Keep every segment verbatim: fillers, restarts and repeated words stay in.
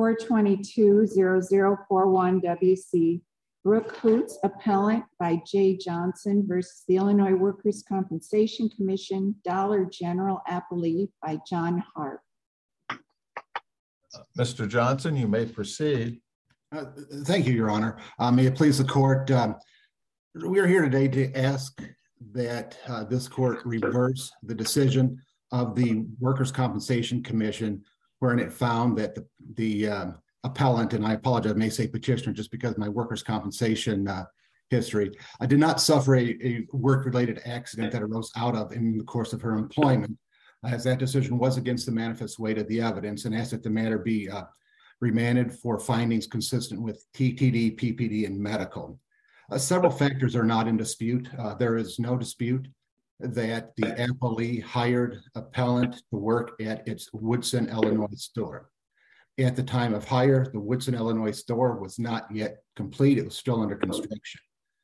four twenty-two zero zero four one W C. Brooke Hoots, appellant by Jay Johnson versus the Illinois Workers' Compensation Commission, Dollar General appellee by John Hart. Uh, Mister Johnson, you may proceed. Uh, thank you, Your Honor. Uh, may it please the court. Um, we are here today to ask that uh, this court reverse the decision of the Workers' Compensation Commission, wherein it found that the, the um, appellant, and I apologize, I may say petitioner just because of my workers' compensation uh, history, I did not suffer a, a work-related accident that arose out of in the course of her employment, as that decision was against the manifest weight of the evidence, and asked that the matter be uh, remanded for findings consistent with T T D, P P D, and medical. Uh, several factors are not in dispute. Uh, there is no dispute that the appellee hired appellant to work at its Woodson, Illinois store. At the time of hire, the Woodson, Illinois store was not yet complete. It was still under construction.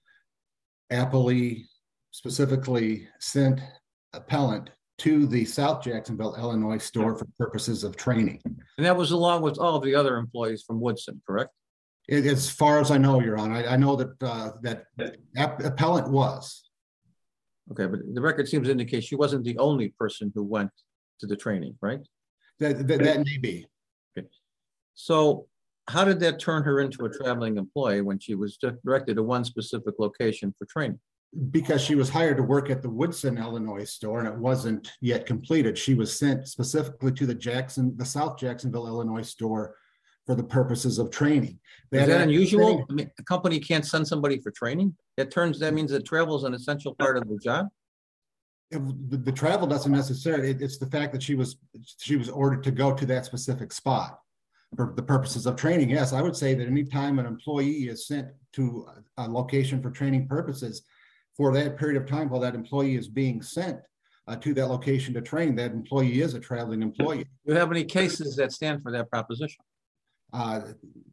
Appellee specifically sent appellant to the South Jacksonville, Illinois store for purposes of training. And that was along with all of the other employees from Woodson, correct? It, as far as I know, Your Honor, I, I know that uh, that app, appellant was. Okay, but the record seems to indicate she wasn't the only person who went to the training, right? That, that, that may be. Okay. So how did that turn her into a traveling employee when she was directed to one specific location for training? Because she was hired to work at the Woodson, Illinois store, and it wasn't yet completed. She was sent specifically to the Jackson, the South Jacksonville, Illinois store for the purposes of training. Is that unusual? I mean, a company can't send somebody for training? It turns, that means that travel is an essential part of the job? The, the travel doesn't necessarily, it, it's the fact that she was she was ordered to go to that specific spot for the purposes of training. Yes, I would say that anytime an employee is sent to a, a location for training purposes, for that period of time while that employee is being sent uh, to that location to train, that employee is a traveling employee. Do you have any cases that stand for that proposition? Uh,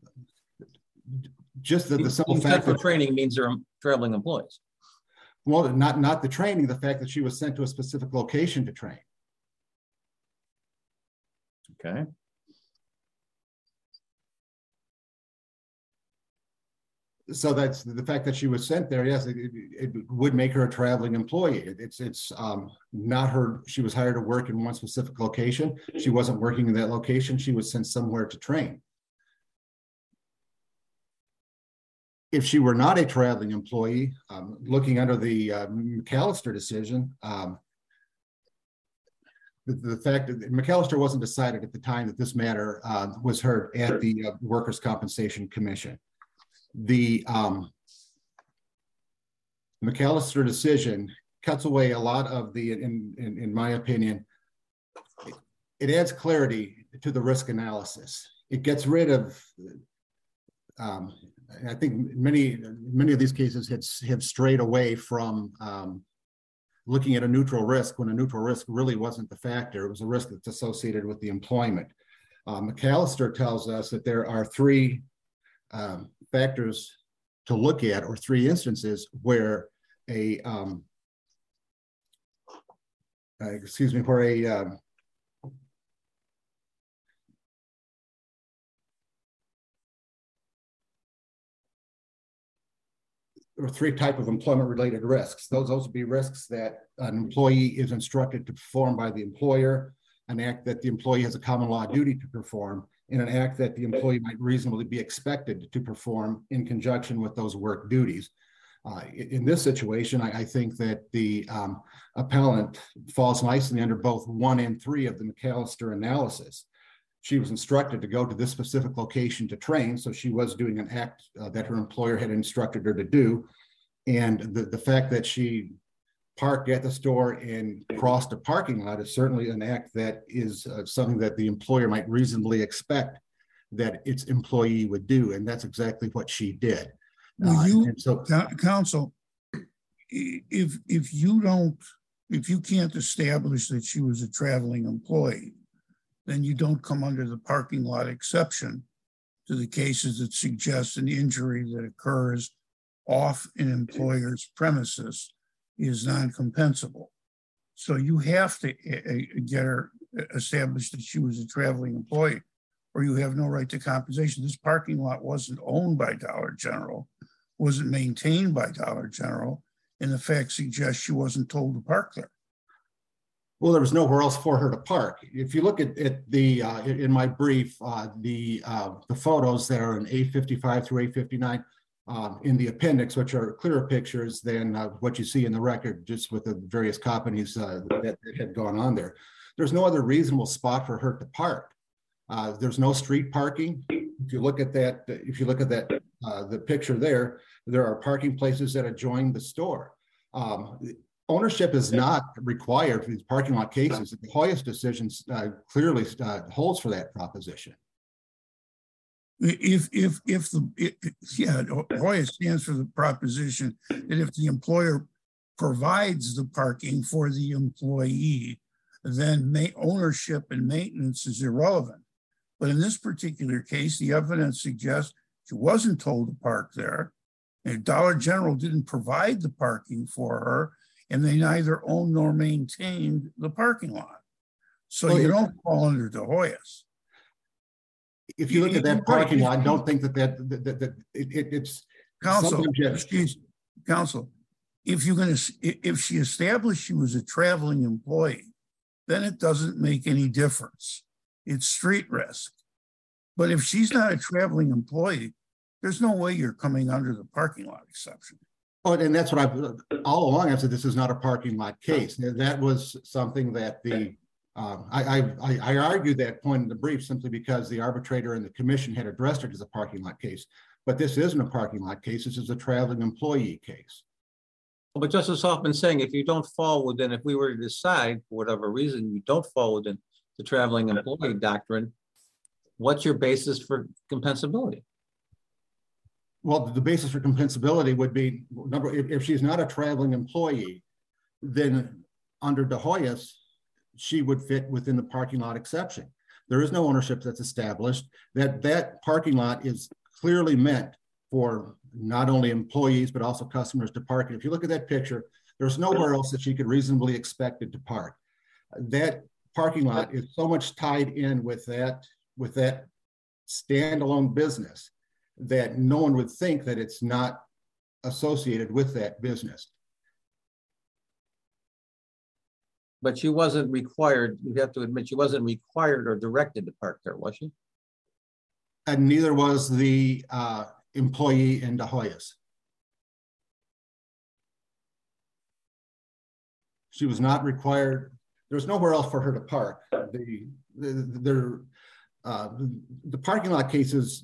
just the, the simple fact that training means they're traveling employees. Well, not not the training, the fact that she was sent to a specific location to train. Okay. So that's the fact that she was sent there. Yes, it, it would make her a traveling employee. It, it's it's um, not her. She was hired to work in one specific location. She wasn't working in that location. She was sent somewhere to train. If she were not a traveling employee, um, looking under the uh, McAllister decision, um, the, the fact that McAllister wasn't decided at the time that this matter uh, was heard at the uh, Workers' Compensation Commission. The um, McAllister decision cuts away a lot of the, in, in, in my opinion, it, it adds clarity to the risk analysis. It gets rid of, um, I think many many of these cases have, have strayed away from um, looking at a neutral risk when a neutral risk really wasn't the factor. It was a risk that's associated with the employment. Uh, McAllister tells us that there are three um, factors to look at, or three instances where a um, uh, excuse me, where a um, or three type of employment-related risks. Those, those would be risks that an employee is instructed to perform by the employer, an act that the employee has a common law duty to perform, and an act that the employee might reasonably be expected to perform in conjunction with those work duties. Uh, in this situation, I, I think that the um, appellant falls nicely under both one and three of the McAllister analysis. She was instructed to go to this specific location to train, so she was doing an act uh, that her employer had instructed her to do. And the, the fact that she parked at the store and crossed a parking lot is certainly an act that is uh, something that the employer might reasonably expect that its employee would do. And that's exactly what she did. Well, you, uh, so, counsel, if, if you don't, if you can't establish that she was a traveling employee, then you don't come under the parking lot exception to the cases that suggest an injury that occurs off an employer's premises is non-compensable. So you have to get her established that she was a traveling employee, or you have no right to compensation. This parking lot wasn't owned by Dollar General, wasn't maintained by Dollar General, and the fact suggests she wasn't told to park there. Well, there was nowhere else for her to park. If you look at, at the, uh, in my brief, uh, the uh, the photos that are in eight fifty-five through eight fifty-nine um, in the appendix, which are clearer pictures than uh, what you see in the record, just with the various companies uh, that, that had gone on there. There's no other reasonable spot for her to park. Uh, there's no street parking. If you look at that, if you look at that, uh, the picture there, there are parking places that adjoin the store. Um, Ownership is not required for these parking lot cases. The Hoyas decision uh, clearly uh, holds for that proposition. If if if the if, yeah, Hoya stands for the proposition that if the employer provides the parking for the employee, then may, ownership and maintenance is irrelevant. But in this particular case, the evidence suggests she wasn't told to park there, and Dollar General didn't provide the parking for her, and they neither owned nor maintained the parking lot. So well, you don't fall under De Hoyos. If you look at that parking lot, I don't think that that, that, that, that it, it, it's counsel. Excuse, counsel, if you're going to, if she established she was a traveling employee, then it doesn't make any difference. It's street risk. But if she's not a traveling employee, there's no way you're coming under the parking lot exception. Oh, and that's what I've all along. I've said this is not a parking lot case. That was something that the um, I, I I argued that point in the brief simply because the arbitrator and the commission had addressed it as a parking lot case. But this isn't a parking lot case. This is a traveling employee case. But Justice Hoffman's saying if you don't fall within, if we were to decide for whatever reason you don't fall within the traveling employee doctrine, what's your basis for compensability? Well, the basis for compensability would be, number, if, if she's not a traveling employee, then under De Hoyos, she would fit within the parking lot exception. There is no ownership that's established. That, that parking lot is clearly meant for not only employees, but also customers to park. And if you look at that picture, there's nowhere else that she could reasonably expect it to park. That parking lot is so much tied in with that, with that standalone business that no one would think that it's not associated with that business. But she wasn't required, you have to admit, she wasn't required or directed to park there, was she? And neither was the uh, employee in De Hoyos. She was not required. There's nowhere else for her to park. The, the, the, uh, the parking lot cases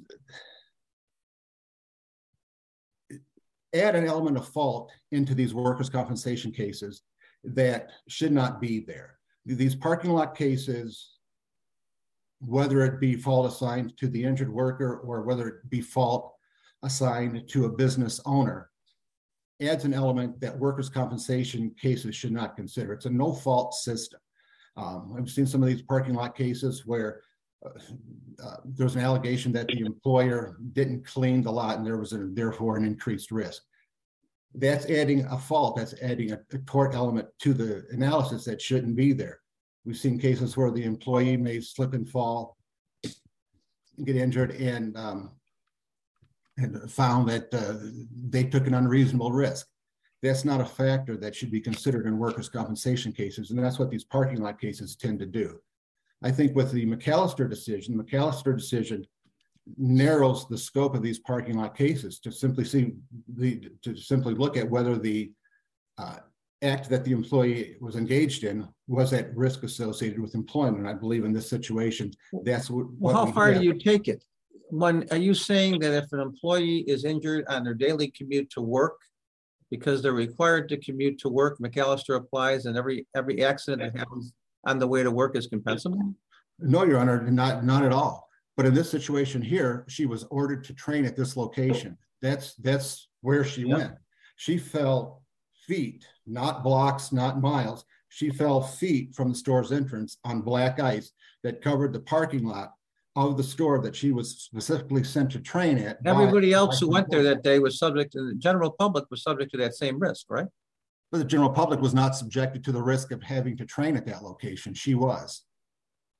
add an element of fault into these workers' compensation cases that should not be there. These parking lot cases, whether it be fault assigned to the injured worker or whether it be fault assigned to a business owner, adds an element that workers' compensation cases should not consider. It's a no-fault system. Um, I've seen some of these parking lot cases where uh, uh, there's an allegation that the employer didn't clean the lot and there was a, therefore an increased risk. That's adding a fault, that's adding a, a tort element to the analysis that shouldn't be there. We've seen cases where the employee may slip and fall, get injured, and, um, and found that uh, they took an unreasonable risk. That's not a factor that should be considered in workers' compensation cases, and that's what these parking lot cases tend to do. I think with the McAllister decision, the McAllister decision narrows the scope of these parking lot cases to simply see the to simply look at whether the uh, act that the employee was engaged in was at risk associated with employment. I believe in this situation, that's what. Well, how far do you take it? One, are you saying that if an employee is injured on their daily commute to work, because they're required to commute to work, McAllister applies, and every every accident that happens on the way to work is compensable? No, Your Honor, not not at all. But in this situation here, she was ordered to train at this location. That's that's where she yep. went. She fell feet, not blocks, not miles. She fell feet from the store's entrance on black ice that covered the parking lot of the store that she was specifically sent to train at. Everybody by, else by who went there that day was subject to, the general public was subject to that same risk, right? But the general public was not subjected to the risk of having to train at that location. She was.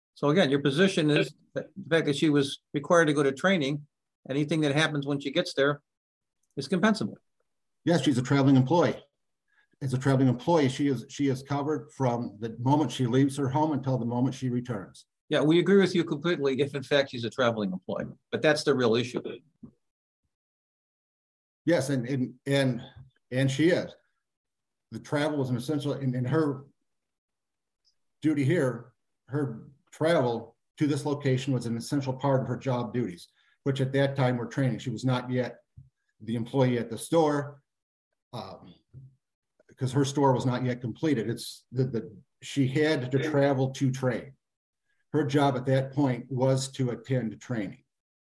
So again, your position is that the fact that she was required to go to training, anything that happens when she gets there is compensable. Yes, she's a traveling employee. As a traveling employee, she is she is covered from the moment she leaves her home until the moment she returns. Yeah, we agree with you completely if in fact she's a traveling employee, but that's the real issue. Yes, and and and and she is. The travel was an essential in, in her duty here. Her travel to this location was an essential part of her job duties, which at that time were training. She was not yet the employee at the store, um, because her store was not yet completed. It's the, the she had to travel to train. Her job at that point was to attend training.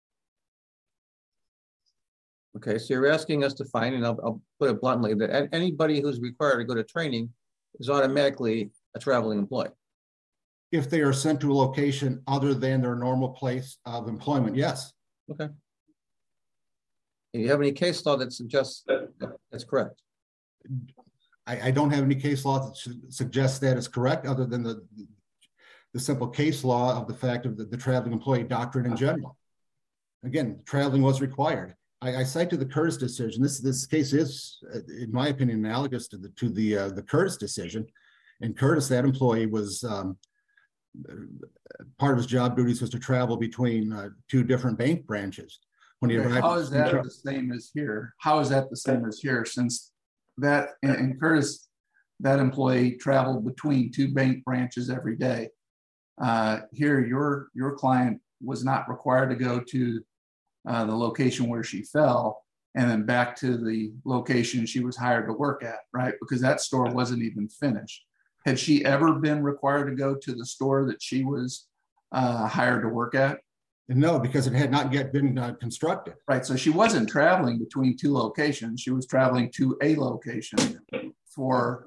Okay, so you're asking us to find, and I'll, I'll put it bluntly, that anybody who's required to go to training is automatically a traveling employee. If they are sent to a location other than their normal place of employment, yes. Okay. Do you have any case law that suggests that that's correct? I, I don't have any case law that su suggests that is correct, other than the the simple case law of the fact of the, the traveling employee doctrine in general. Again, traveling was required. I, I cite to the Curtis decision. This this case is, in my opinion, analogous to the to the uh, the Curtis decision. In Curtis, that employee was um, part of his job duties was to travel between uh, two different bank branches. When he Okay, arrived, how is that the same as here? How is that the same as here? Since that in, in Curtis, that employee traveled between two bank branches every day. Uh, here, your your client was not required to go to uh, the location where she fell and then back to the location she was hired to work at, right? Because that store wasn't even finished. Had she ever been required to go to the store that she was uh, hired to work at? No, because it had not yet been uh, constructed. Right, so she wasn't traveling between two locations. She was traveling to a location for.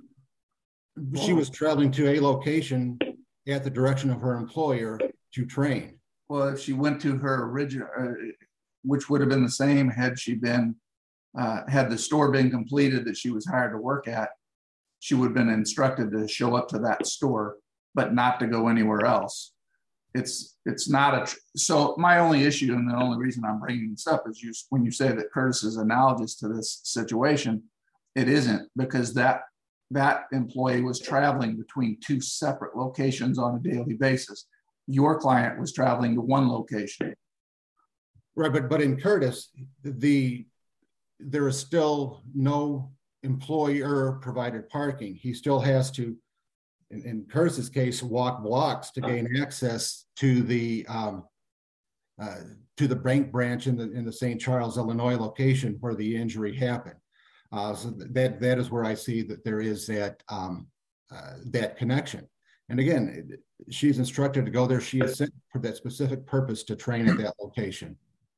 She was traveling to a location at the direction of her employer to train. Well, if she went to her original, uh, which would have been the same had she been, uh, had the store been completed that she was hired to work at, she would have been instructed to show up to that store, but not to go anywhere else. It's it's not a, so my only issue and the only reason I'm bringing this up is you, when you say that Curtis is analogous to this situation, it isn't, because that that employee was traveling between two separate locations on a daily basis. Your client was traveling to one location. Right, but but in Curtis, the there is still no employer provided parking. He still has to, in, in Curtis's case, walk blocks to gain access to the um, uh, to the bank branch in the in the Saint Charles, Illinois location where the injury happened. Uh, so that that is where I see that there is that um, uh, that connection. And again, she's instructed to go there. She is sent for that specific purpose to train at that location.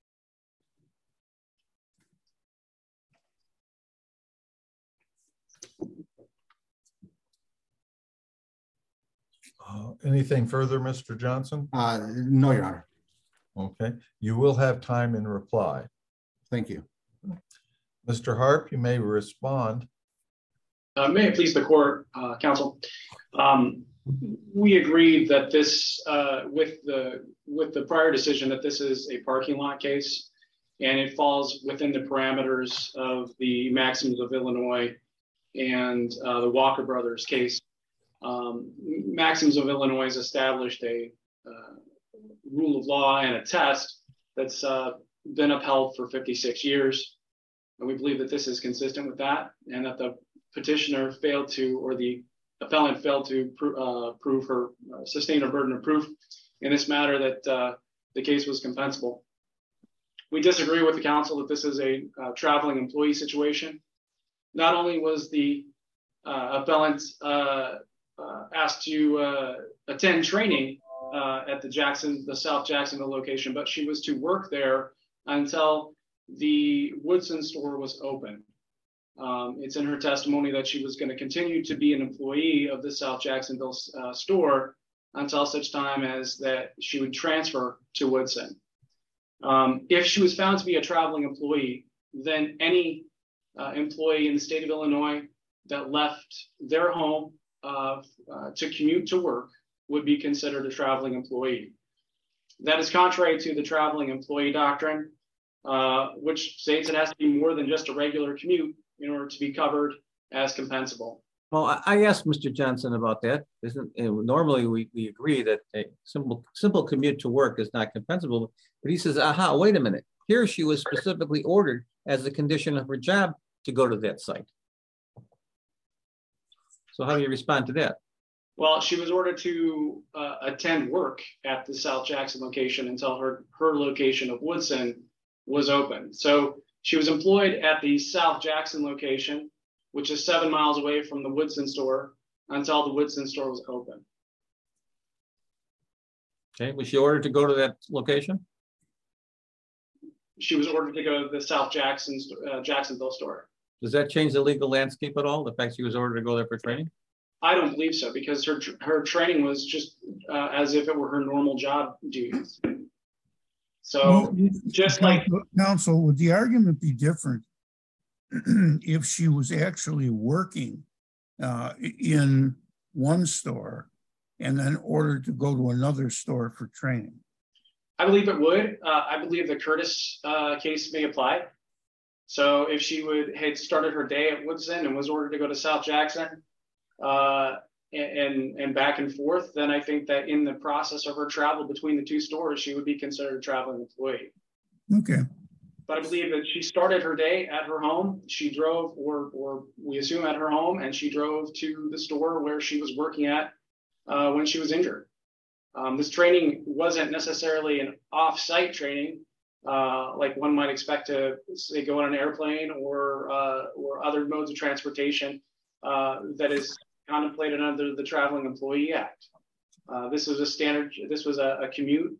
Uh, anything further, Mister Johnson? Uh, no, Your Honor. Okay, you will have time in reply. Thank you. Mister Harp, you may respond. Uh, may it please the court, uh, counsel. Um, we agreed that this, uh, with the with the prior decision, that this is a parking lot case, and it falls within the parameters of the Maxims of Illinois and uh, the Walker Brothers case. Um, Maxims of Illinois has established a uh, rule of law and a test that's uh, been upheld for fifty-six years. And we believe that this is consistent with that, and that the petitioner failed to, or the appellant failed to pro uh, prove her, uh, sustain her burden of proof in this matter, that uh, the case was compensable. We disagree with the counsel that this is a uh, traveling employee situation. Not only was the uh, appellant uh, uh, asked to uh, attend training uh, at the Jackson, the South Jacksonville location, but she was to work there until the Woodson store was open. Um, it's in her testimony that she was going to continue to be an employee of the South Jacksonville uh, store until such time as that she would transfer to Woodson. Um, if she was found to be a traveling employee, then any uh, employee in the state of Illinois that left their home uh, uh, to commute to work would be considered a traveling employee. That is contrary to the traveling employee doctrine, uh, which states it has to be more than just a regular commute in order to be covered as compensable. Well, I- I asked Mister Johnson about that. Isn't, uh, normally we, we agree that a simple, simple commute to work is not compensable, but he says, aha, wait a minute. Here she was specifically ordered as a condition of her job to go to that site. So how do you respond to that? Well, she was ordered to uh, attend work at the South Jackson location until her, her location of Woodson was open. So she was employed at the South Jackson location, which is seven miles away from the Woodson store, until the Woodson store was open. Okay, was she ordered to go to that location? She was ordered to go to the South Jackson, uh, Jacksonville store. Does that change the legal landscape at all? The fact she was ordered to go there for training? I don't believe so, because her her training was just uh, as if it were her normal job duties. So Well, just like counsel, would the argument be different if she was actually working uh, in one store and then ordered to go to another store for training? I believe it would. Uh, I believe the Curtis uh, case may apply. So if she would had started her day at Woodson and was ordered to go to South Jackson uh, and and back and forth, then I think that in the process of her travel between the two stores, she would be considered a traveling employee. Okay. But I believe that she started her day at her home. She drove, or or we assume at her home, and she drove to the store where she was working at uh, when she was injured. Um, this training wasn't necessarily an off-site training, uh, like one might expect to say go on an airplane or uh, or other modes of transportation uh, that is contemplated under the Traveling Employee Act. Uh, this was a standard. This was a, a commute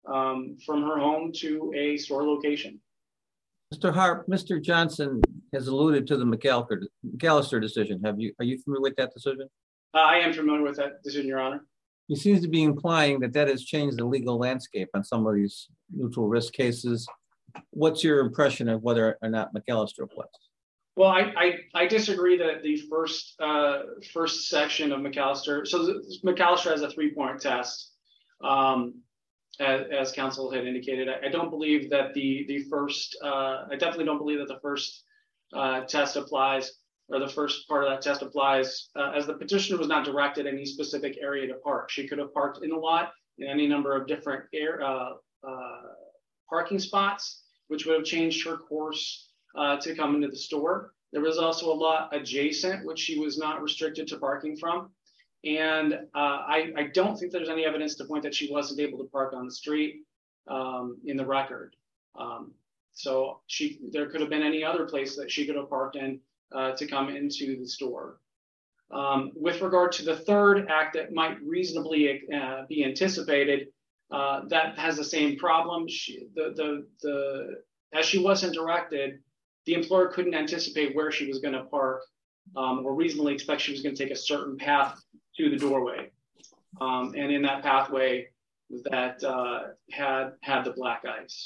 um, from her home to a store location. Mister Harp, Mister Johnson has alluded to the McAllister, McAllister decision. Have you, are you familiar with that decision? Uh, I am familiar with that decision, Your Honor. He seems to be implying that that has changed the legal landscape on some of these neutral risk cases. What's your impression of whether or not McAllister applies? Well, I, I, I disagree that the first uh, first section of McAllister, so McAllister has a three-point test, um, as, as counsel had indicated. I, I don't believe that the, the first, uh, I definitely don't believe that the first uh, test applies, or the first part of that test applies, uh, as the petitioner was not directed any specific area to park. She could have parked in the lot in any number of different air, uh, uh, parking spots, which would have changed her course uh, to come into the store. There was also a lot adjacent, which she was not restricted to parking from. And uh, I, I don't think there's any evidence to point that she wasn't able to park on the street um, in the record. Um, so she, there could have been any other place that she could have parked in Uh, to come into the store. Um, with regard to the third act that might reasonably uh, be anticipated, uh, that has the same problem. She, the, the, the, as she wasn't directed, the employer couldn't anticipate where she was going to park um, or reasonably expect she was going to take a certain path to the doorway. Um, and in that pathway that uh, had, had the black ice.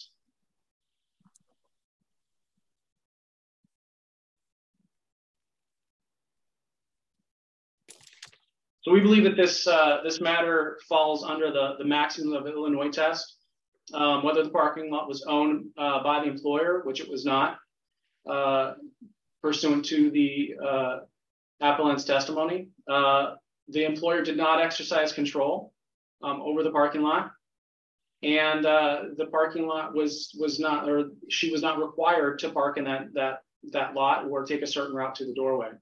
So we believe that this uh, this matter falls under the, the maximum of Illinois test, um, whether the parking lot was owned uh, by the employer, which it was not, uh, pursuant to the uh, appellant's testimony. Uh, the employer did not exercise control um, over the parking lot, and uh, the parking lot was was not, or she was not required to park in that that that lot or take a certain route to the doorway.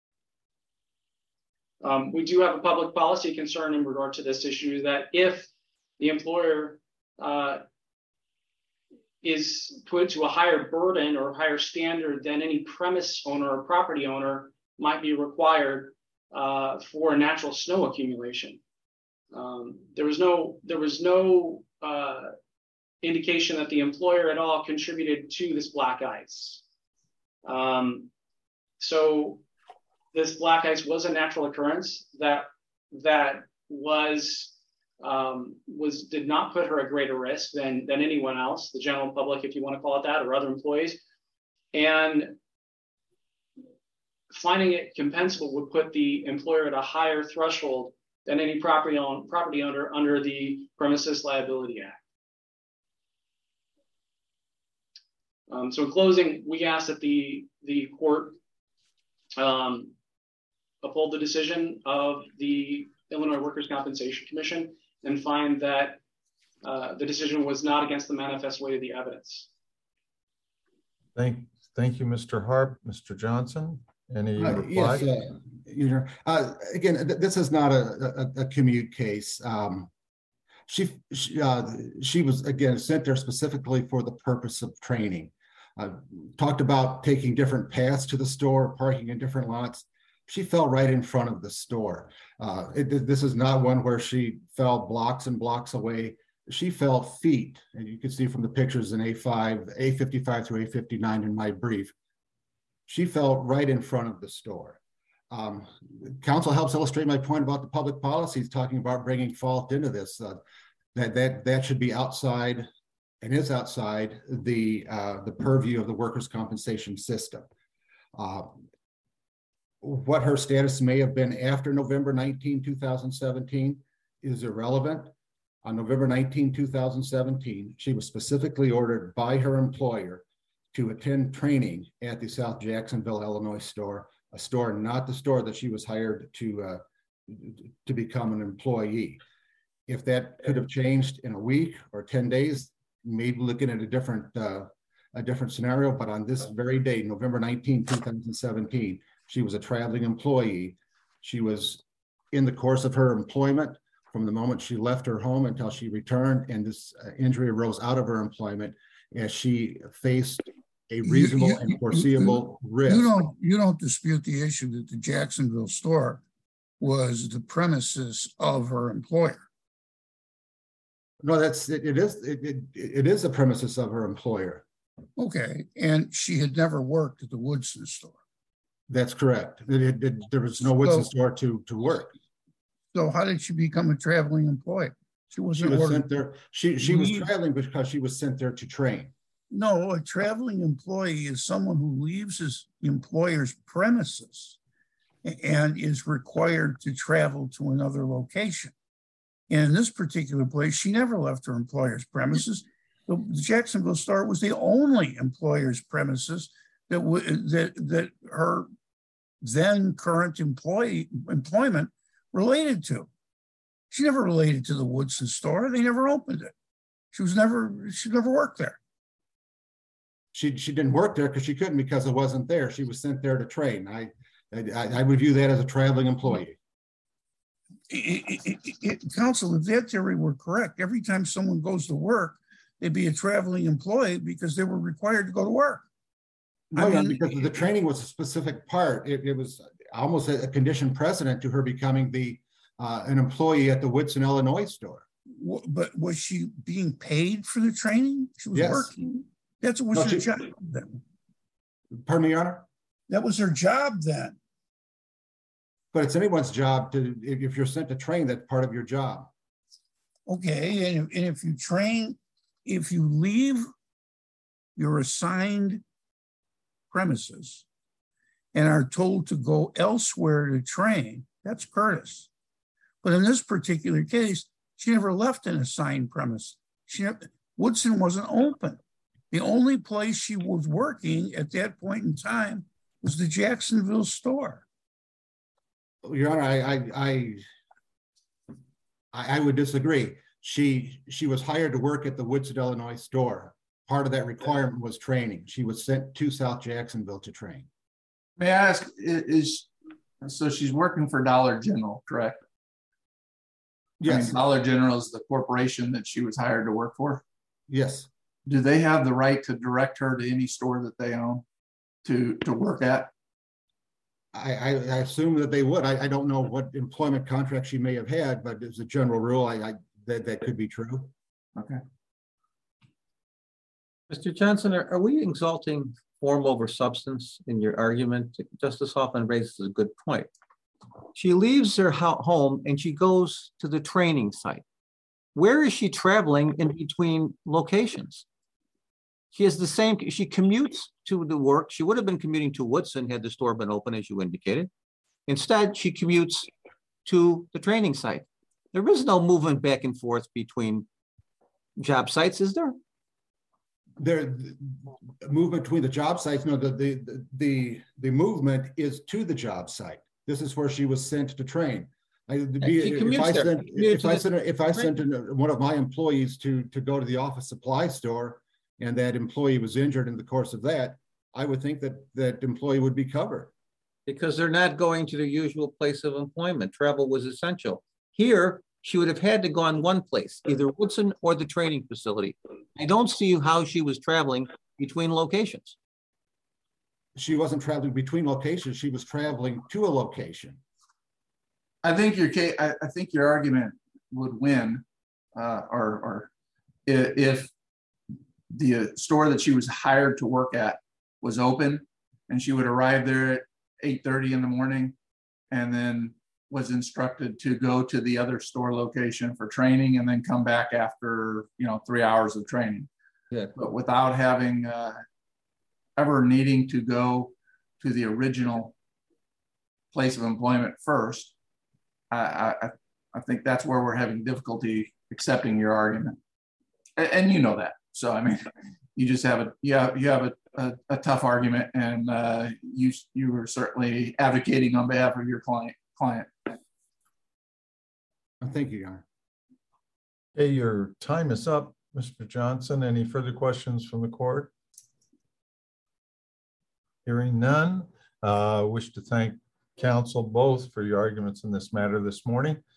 Um, we do have a public policy concern in regard to this issue that if the employer uh, is put to a higher burden or higher standard than any premise owner or property owner might be required uh, for natural snow accumulation. Um, there was no, there was no uh, indication that the employer at all contributed to this black ice. Um, so This black ice was a natural occurrence that that was um, was did not put her at greater risk than than anyone else, the general public, if you want to call it that, or other employees. And finding it compensable would put the employer at a higher threshold than any property own property owner under the Premises Liability Act. Um, so in closing, we ask that the, the court um, uphold the decision of the Illinois Workers' Compensation Commission and find that uh, the decision was not against the manifest weight of the evidence. Thank, thank you, Mister Harp. Mister Johnson, any Uh, reply? Yes, uh, you know, uh, again, th- this is not a, a, a commute case. Um, she, she, uh, she was, again, sent there specifically for the purpose of training. Uh, talked about taking different paths to the store, parking in different lots. She fell right in front of the store. Uh, it, this is not one where she fell blocks and blocks away. She fell feet, and you can see from the pictures in A five, A fifty-five through A fifty-nine in my brief. She fell right in front of the store. Um, council helps illustrate my point about the public policies, talking about bringing fault into this. Uh, that that that should be outside, and is outside the uh, the purview of the workers' compensation system. Uh, what her status may have been after November nineteenth, two thousand seventeen is irrelevant. On November nineteenth, two thousand seventeen, she was specifically ordered by her employer to attend training at the South Jacksonville, Illinois store, a store not the store that she was hired to uh, to become an employee. If that could have changed in a week or ten days, maybe looking at a different uh, a different scenario. But on this very day, November nineteenth, two thousand seventeen, she was a traveling employee. She was in the course of her employment from the moment she left her home until she returned, and this uh, injury arose out of her employment as she faced a reasonable You- you- and foreseeable You risk. don't, you don't dispute the issue that the Jacksonville store was the premises of her employer. No, that's it, it is it, it, it is the premises of her employer. Okay, and she had never worked at the Woodson store. That's correct. It, it, it- there was no Woodson So- store to to work. So how did she become a traveling employee? She She wasn't was ordered. sent there. She she was Leave. traveling because she was sent there to train. No, a traveling employee is someone who leaves his employer's premises and is required to travel to another location. And in this particular place, she never left her employer's premises. The Jacksonville store was the only employer's premises that w- that that her then current employee employment related to. She never related to the Woodson store. They never opened it. She was never she never worked there. She she didn't work there because she couldn't because it wasn't there. She was sent there to train. I I, I would view that as a traveling employee. It, it, it, it, counsel, if that theory were correct, every time someone goes to work, they'd be a traveling employee because they were required to go to work. No, I no, mean, because the training was a specific part. It, it was almost a, a condition precedent to her becoming the uh, an employee at the Woodson, Illinois store. w- but was she being paid for the training? She was Yes. working. That's what was No, her she- job then. Pardon me, Your Honor? That was her job then. But it's anyone's job to, if, if you're sent to train, that's part of your job. Okay, and if, and if you train, if you leave your assigned premises and are told to go elsewhere to train, that's Curtis. But in this particular case, she never left an assigned premise. She never, Woodson wasn't open. The only place she was working at that point in time was the Jacksonville store. Your Honor, I, I, I, I I would disagree. She, she was hired to work at the Woodson, Illinois store. Part of that requirement was training. She was sent to South Jacksonville to train. May I ask, i- is, so she's working for Dollar General, correct? I mean, Yes, Dollar General is the corporation that she was hired to work for. yes. Do they have the right to direct her to any store that they own to, to work at? I, I, I assume that they would. I, I don't know what employment contract she may have had, but as a general rule, I, I, that, that could be true. Okay. Mister Johnson, are, are we exalting form over substance in your argument? Justice Hoffman raises a good point. She leaves her ho- home and she goes to the training site. Where is she traveling in between locations? She has the same, she commutes to the work. She would have been commuting to Woodson had the store been open, as you indicated. Instead, she commutes to the training site. There is no movement back and forth between job sites, is there? There, the movement between the job sites, no, the, the, the, the movement is to the job site. This is where she was sent to train. I, be, She if commutes I there. sent, She commutes if to I the sent, if I sent in a- one of my employees to, to go to the office supply store and that employee was injured in the course of that, I would think that that employee would be covered. Because they're not going to their usual place of employment. Travel was essential. Here, she would have had to go on one place, either Woodson or the training facility. I don't see how she was traveling between locations. She wasn't traveling between locations. She was traveling to a location. I think your case, I, I think your argument would win, uh, or, or i- if the store that she was hired to work at was open and she would arrive there at eight thirty in the morning and then was instructed to go to the other store location for training and then come back after, you know, three hours of training. Yeah. But without having, uh, ever needing to go to the original place of employment first, I, I, I think that's where we're having difficulty accepting your argument. And, and you know that. So, I mean, you just have a, you have, you have a, a, a tough argument, and uh, you, you were certainly advocating on behalf of your client. client. Thank you, Your Honor. Okay, your time is up, Mister Johnson. Any further questions from the court? Hearing none, uh, wish to thank counsel both for your arguments in this matter this morning.